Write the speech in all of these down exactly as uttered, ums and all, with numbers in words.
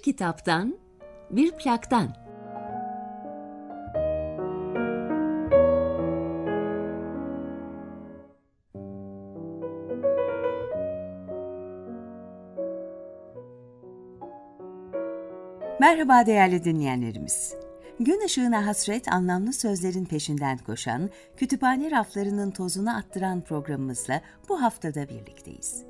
kitaptan, bir plaktan. Merhaba değerli dinleyenlerimiz. Gün ışığına hasret anlamlı sözlerin peşinden koşan, kütüphane raflarının tozunu attıran programımızla bu haftada birlikteyiz.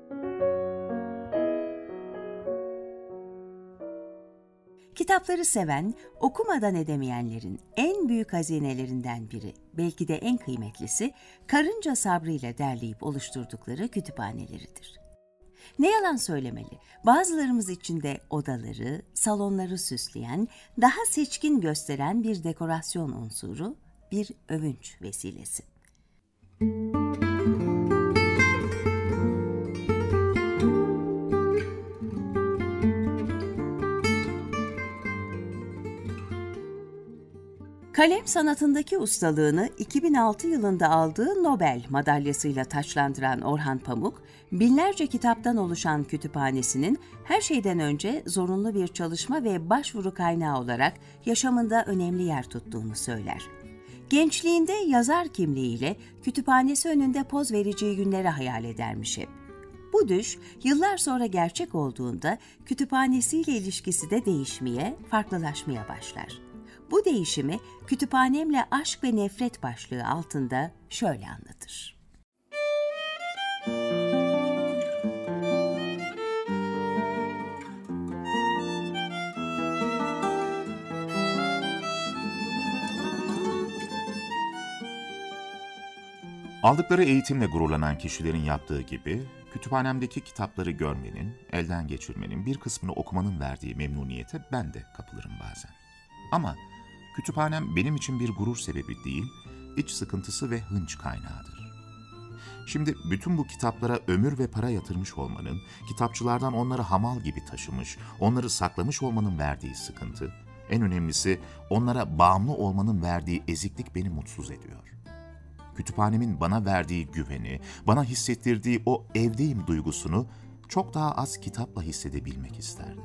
Kitapları seven, okumadan edemeyenlerin en büyük hazinelerinden biri, belki de en kıymetlisi, karınca sabrıyla derleyip oluşturdukları kütüphaneleridir. Ne yalan söylemeli, bazılarımız için de odaları, salonları süsleyen, daha seçkin gösteren bir dekorasyon unsuru, bir övünç vesilesi. Kalem sanatındaki ustalığını iki bin altı yılında aldığı Nobel madalyasıyla taçlandıran Orhan Pamuk, binlerce kitaptan oluşan kütüphanesinin her şeyden önce zorunlu bir çalışma ve başvuru kaynağı olarak yaşamında önemli yer tuttuğunu söyler. Gençliğinde yazar kimliğiyle kütüphanesi önünde poz vereceği günleri hayal edermiş hep. Bu düş, yıllar sonra gerçek olduğunda kütüphanesiyle ilişkisi de değişmeye, farklılaşmaya başlar. Bu değişimi Kütüphanemle Aşk ve Nefret başlığı altında şöyle anlatır. Aldıkları eğitimle gururlanan kişilerin yaptığı gibi, kütüphanemdeki kitapları görmenin, elden geçirmenin, bir kısmını okumanın verdiği memnuniyete ben de kapılırım bazen. Ama kütüphanem benim için bir gurur sebebi değil, iç sıkıntısı ve hınç kaynağıdır. Şimdi bütün bu kitaplara ömür ve para yatırmış olmanın, kitapçılardan onları hamal gibi taşımış, onları saklamış olmanın verdiği sıkıntı, en önemlisi onlara bağımlı olmanın verdiği eziklik beni mutsuz ediyor. Kütüphanemin bana verdiği güveni, bana hissettirdiği o evdeyim duygusunu çok daha az kitapla hissedebilmek isterdim.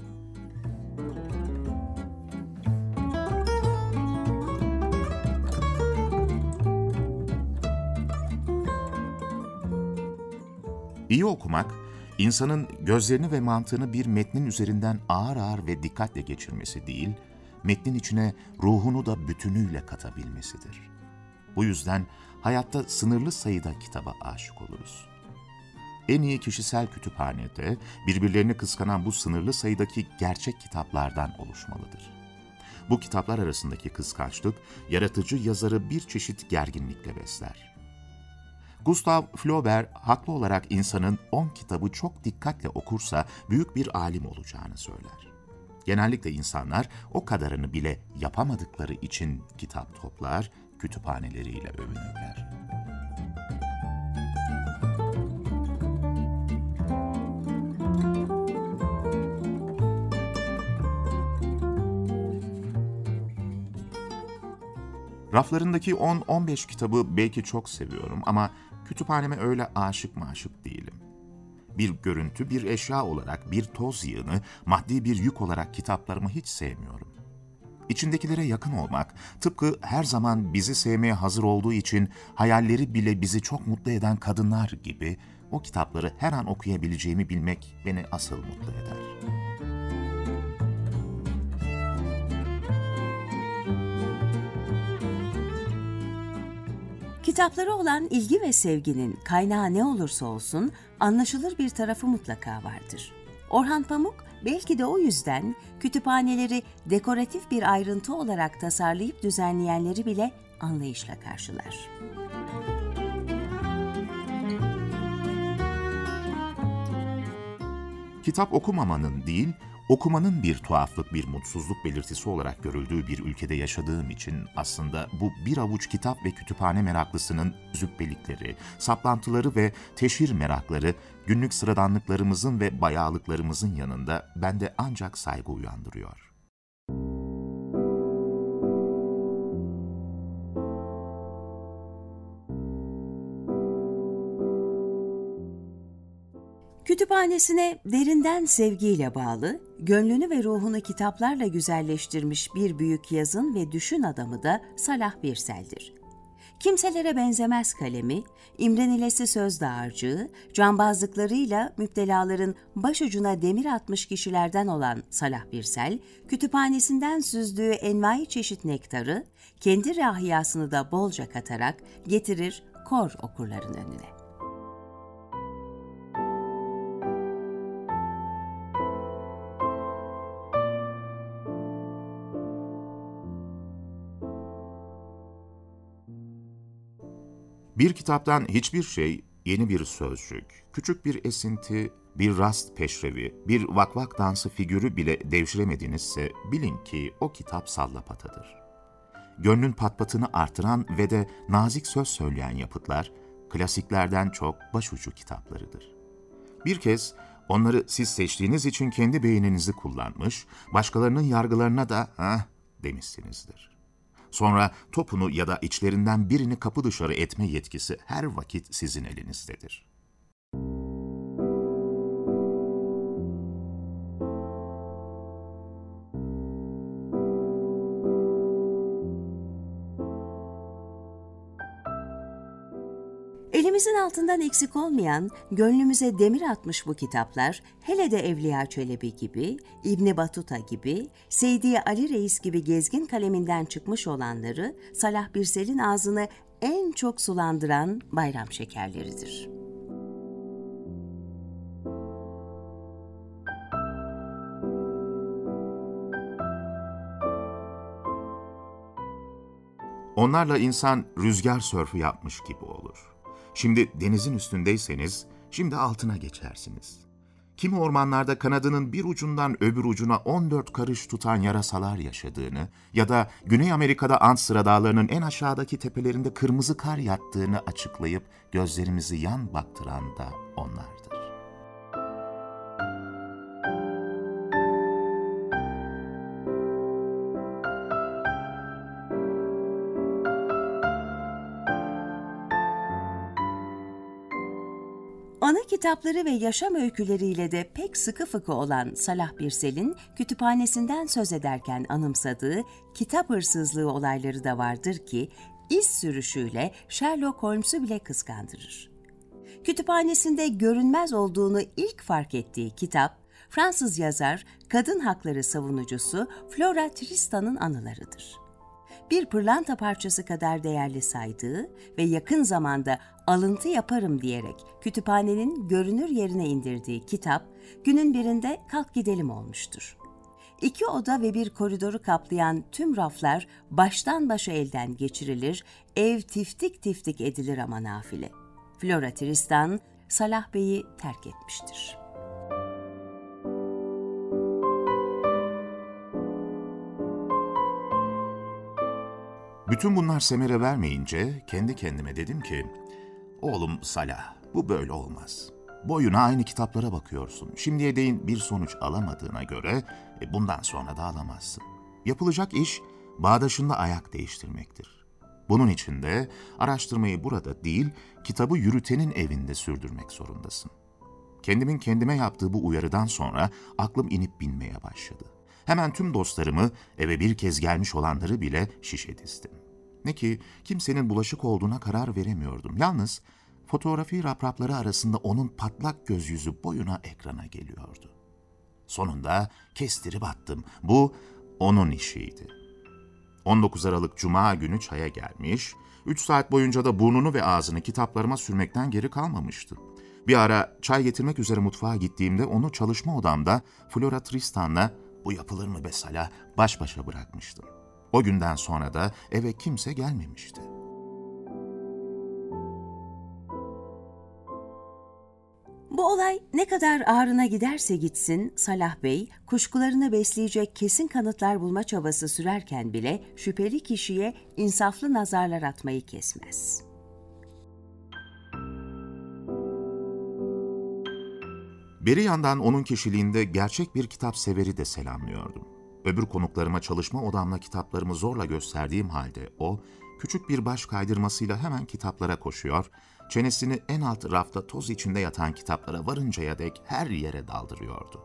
İyi okumak, insanın gözlerini ve mantığını bir metnin üzerinden ağır ağır ve dikkatle geçirmesi değil, metnin içine ruhunu da bütünüyle katabilmesidir. Bu yüzden hayatta sınırlı sayıda kitaba aşık oluruz. En iyi kişisel kütüphanede birbirlerini kıskanan bu sınırlı sayıdaki gerçek kitaplardan oluşmalıdır. Bu kitaplar arasındaki kıskançlık, yaratıcı yazarı bir çeşit gerginlikle besler. Gustav Flaubert haklı olarak insanın on kitabı çok dikkatle okursa büyük bir alim olacağını söyler. Genellikle insanlar o kadarını bile yapamadıkları için kitap toplar, kütüphaneleriyle övünürler. Raflarındaki on on beş kitabı belki çok seviyorum ama kütüphaneme öyle aşık maşık değilim. Bir görüntü, bir eşya olarak, bir toz yığını, maddi bir yük olarak kitaplarımı hiç sevmiyorum. İçindekilere yakın olmak, tıpkı her zaman bizi sevmeye hazır olduğu için hayalleri bile bizi çok mutlu eden kadınlar gibi o kitapları her an okuyabileceğimi bilmek beni asıl mutlu eder. Kitaplara olan ilgi ve sevginin kaynağı ne olursa olsun anlaşılır bir tarafı mutlaka vardır. Orhan Pamuk belki de o yüzden kütüphaneleri dekoratif bir ayrıntı olarak tasarlayıp düzenleyenleri bile anlayışla karşılar. Kitap okumamanın değil, okumanın bir tuhaflık, bir mutsuzluk belirtisi olarak görüldüğü bir ülkede yaşadığım için aslında bu bir avuç kitap ve kütüphane meraklısının züppelikleri, saplantıları ve teşhir merakları günlük sıradanlıklarımızın ve bayağılıklarımızın yanında bende ancak saygı uyandırıyor. Kütüphanesine derinden sevgiyle bağlı, gönlünü ve ruhunu kitaplarla güzelleştirmiş bir büyük yazın ve düşün adamı da Salah Birsel'dir. Kimselere benzemez kalemi, imrenilesi söz dağarcığı, cambazlıklarıyla müptelaların başucuna demir atmış kişilerden olan Salah Birsel, kütüphanesinden süzdüğü envai çeşit nektarı, kendi rahiyasını da bolca katarak getirir kor okurların önüne. Bir kitaptan hiçbir şey, yeni bir sözcük, küçük bir esinti, bir rast peşrevi, bir vakvak dansı figürü bile devşiremedinizse bilin ki o kitap sallapatadır. Gönlün patpatını artıran ve de nazik söz söyleyen yapıtlar, klasiklerden çok başucu kitaplarıdır. Bir kez onları siz seçtiğiniz için kendi beyninizi kullanmış, başkalarının yargılarına da "hah" demişsinizdir. Sonra topunu ya da içlerinden birini kapı dışarı etme yetkisi her vakit sizin elinizdedir. Elimizin altından eksik olmayan, gönlümüze demir atmış bu kitaplar, hele de Evliya Çelebi gibi, İbni Batuta gibi, Seydi Ali Reis gibi gezgin kaleminden çıkmış olanları, Salah Birsel'in ağzını en çok sulandıran bayram şekerleridir. Onlarla insan rüzgar sörfü yapmış gibi olur. Şimdi denizin üstündeyseniz, şimdi altına geçersiniz. Kimi ormanlarda kanadının bir ucundan öbür ucuna on dört karış tutan yarasalar yaşadığını ya da Güney Amerika'da Antsıra Dağları'nın en aşağıdaki tepelerinde kırmızı kar yattığını açıklayıp gözlerimizi yan baktıran da onlardır. Ana kitapları ve yaşam öyküleriyle de pek sıkı fıkı olan Salah Birsel'in kütüphanesinden söz ederken anımsadığı kitap hırsızlığı olayları da vardır ki iz sürüşüyle Sherlock Holmes'u bile kıskandırır. Kütüphanesinde görünmez olduğunu ilk fark ettiği kitap, Fransız yazar, kadın hakları savunucusu Flora Tristan'ın anılarıdır. Bir pırlanta parçası kadar değerli saydığı ve yakın zamanda alıntı yaparım diyerek kütüphanenin görünür yerine indirdiği kitap, günün birinde kalk gidelim olmuştur. İki oda ve bir koridoru kaplayan tüm raflar baştan başa elden geçirilir, ev tiftik tiftik edilir ama nafile. Flora Tristan, Salah Bey'i terk etmiştir. Bütün bunlar semere vermeyince kendi kendime dedim ki, oğlum Salah, bu böyle olmaz. Boyuna aynı kitaplara bakıyorsun. Şimdiye değin bir sonuç alamadığına göre e, bundan sonra da alamazsın. Yapılacak iş bağdaşında ayak değiştirmektir. Bunun için de araştırmayı burada değil, kitabı yürütenin evinde sürdürmek zorundasın. Kendimin kendime yaptığı bu uyarıdan sonra aklım inip binmeye başladı. Hemen tüm dostlarımı, eve bir kez gelmiş olanları bile şişe dizdim. Ne ki kimsenin bulaşık olduğuna karar veremiyordum. Yalnız fotoğrafi raprapları arasında onun patlak göz yüzü boyuna ekrana geliyordu. Sonunda kestirip attım. Bu onun işiydi. on dokuz Aralık Cuma günü çaya gelmiş, üç saat boyunca da burnunu ve ağzını kitaplarıma sürmekten geri kalmamıştı. Bir ara çay getirmek üzere mutfağa gittiğimde onu çalışma odamda Flora Tristan'la "Bu yapılır mı be Salah?" baş başa bırakmıştım. O günden sonra da eve kimse gelmemişti. Bu olay ne kadar ağrına giderse gitsin, Salah Bey, kuşkularını besleyecek kesin kanıtlar bulma çabası sürerken bile şüpheli kişiye insaflı nazarlar atmayı kesmez. Beri yandan onun kişiliğinde gerçek bir kitap severi de selamlıyordum. Öbür konuklarıma çalışma odamla kitaplarımı zorla gösterdiğim halde o, küçük bir baş kaydırmasıyla hemen kitaplara koşuyor, çenesini en alt rafta toz içinde yatan kitaplara varıncaya dek her yere daldırıyordu.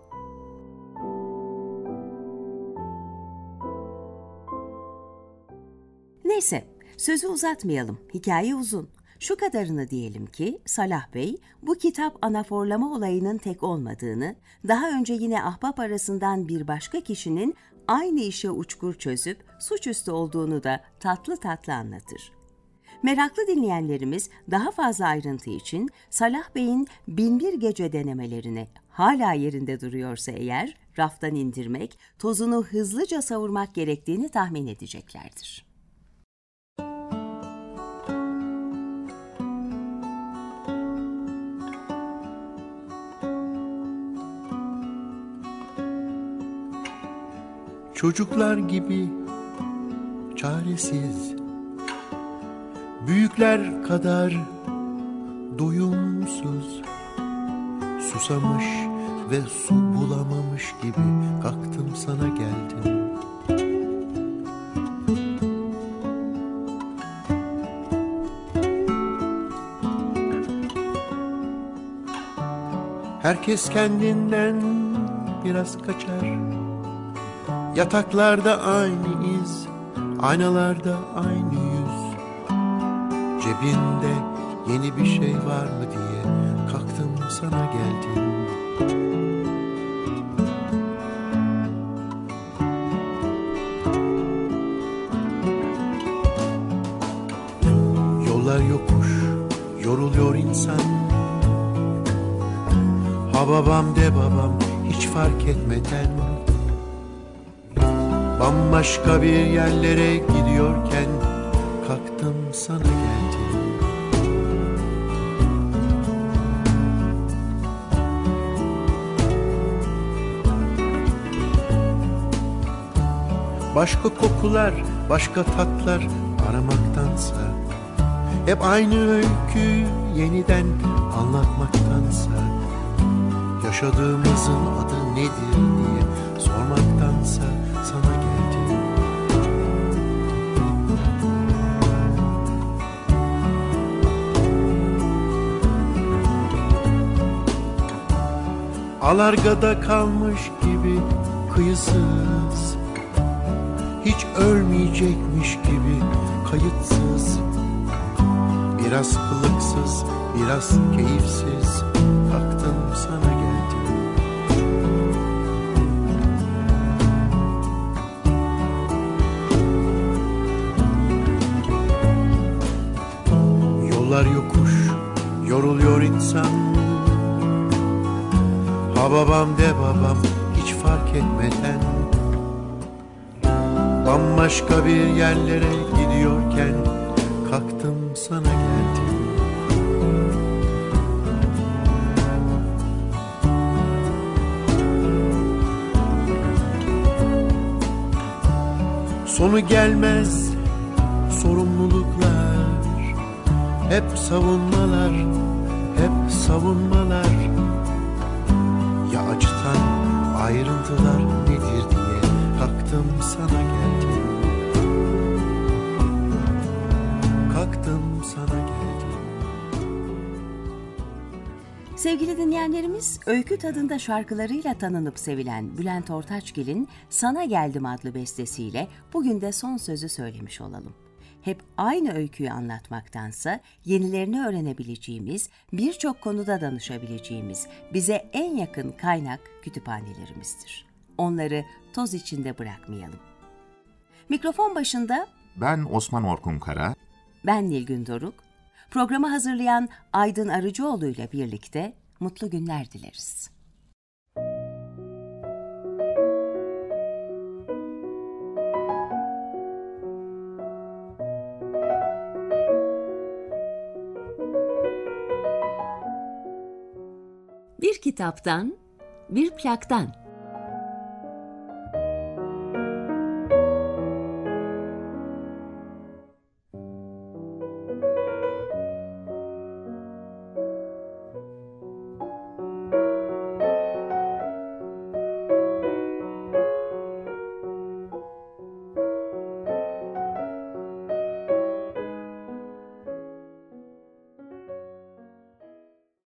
Neyse, sözü uzatmayalım, hikaye uzun. Şu kadarını diyelim ki Salah Bey bu kitap anaforlama olayının tek olmadığını, daha önce yine ahbap arasından bir başka kişinin aynı işe uçkur çözüp suçüstü olduğunu da tatlı tatlı anlatır. Meraklı dinleyenlerimiz daha fazla ayrıntı için Salah Bey'in Binbir Gece denemelerini hala yerinde duruyorsa eğer raftan indirmek, tozunu hızlıca savurmak gerektiğini tahmin edeceklerdir. Çocuklar gibi çaresiz, büyükler kadar doyumsuz, susamış ve su bulamamış gibi kalktım sana geldim. Herkes kendinden biraz kaçar. Yataklarda aynı iz, aynalarda aynı yüz. Cebinde yeni bir şey var mı diye kalktım sana geldim. Yollar yokuş, yoruluyor insan. Ha babam de babam hiç fark etmeden. Bambaşka bir yerlere gidiyorken kalktım sana geldim. Başka kokular, başka tatlar aramaktansa, hep aynı öyküyü yeniden anlatmaktansa, yaşadığımızın adı nedir diye sormaktansa sana geldim. Alargada kalmış gibi kıyısız, hiç ölmeyecekmiş gibi kayıtsız, biraz kılıksız, biraz keyifsiz kalktım sana geldim. Yollar yokuş, yoruluyor insan. Ha babam de babam hiç fark etmeden. Bambaşka bir yerlere gidiyorken kalktım sana geldim. Sonu gelmez sorumluluklar, hep savunmalar, hep savunmalar. Ya acıtan ayrıntılar nedir diye kalktım sana geldim. Kalktım sana geldim. Sevgili dinleyenlerimiz, öykü tadında şarkılarıyla tanınıp sevilen Bülent Ortaçgil'in Sana Geldim adlı bestesiyle bugün de son sözü söylemiş olalım. Hep aynı öyküyü anlatmaktansa yenilerini öğrenebileceğimiz, birçok konuda danışabileceğimiz, bize en yakın kaynak kütüphanelerimizdir. Onları toz içinde bırakmayalım. Mikrofon başında Ben Osman Orkun Kara, ben Nilgün Doruk, programı hazırlayan Aydın Arıcıoğlu ile birlikte mutlu günler dileriz. Bir kitaptan, bir plaktan.